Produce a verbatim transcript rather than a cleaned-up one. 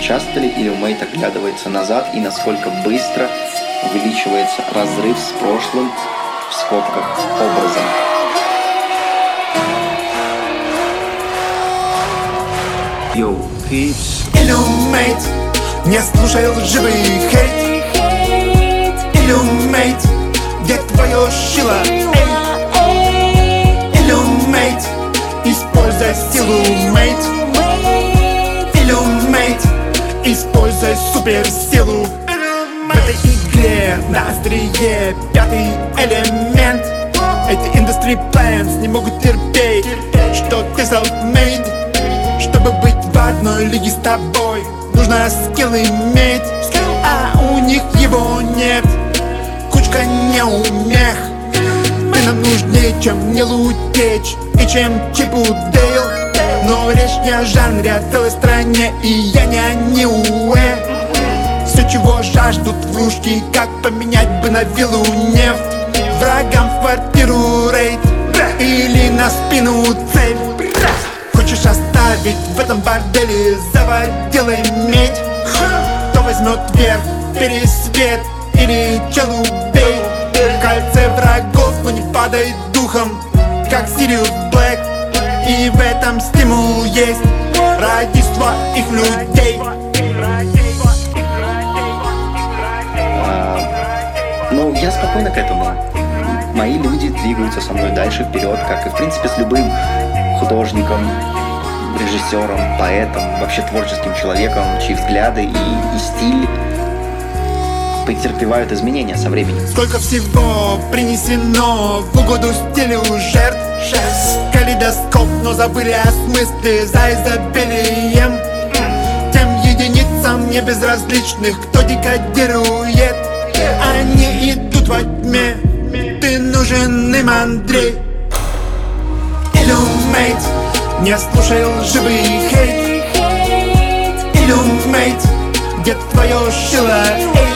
Часто ли Illumate оглядывается назад и насколько быстро увеличивается разрыв с прошлым, в скобках, образом? Йоу, Крипс. Illumate, не слушай лживый хейт. Illumate, где твое шило? Illumate, используй силу, мейт. Illumate, используй суперсилу. В этой игре на острие пятый элемент. Эти industry plans не могут терпеть, что ты self-made. Чтобы быть в одной лиге с тобой, нужно скилл иметь, а у них его нет. Кучка неумех. Ты нам нужнее, чем не лутечь и чем Чипу Дейл. Но речь не о жанре, а целой стране, и я не о Ниуэ. Все, чего жаждут врушки, как поменять бы на виллу нефть. Врагам в квартиру рейд или на спину цель. Хочешь оставить в этом борделе заводила иметь? Кто возьмет верх, пересвет или челу бей? Кольце врагов, но не падай духом, как Сириус Блэк. И в этом стимул есть ради своих людей. А, ну, я спокойно к этому. Мои люди двигаются со мной дальше вперед, как и, в принципе, с любым художником, режиссером, поэтом, вообще творческим человеком, чьи взгляды и, и стиль претерпевают изменения со временем. Сколько всего принесено в угоду стилю жертв. Калейдоскоп, но забыли о смысле за изобилием. Тем единицам не безразличных, кто декодирует. Они идут во тьме, ты нужен им, Андрей. Illumate, не слушай лживый хейт. Illumate, где твое шило?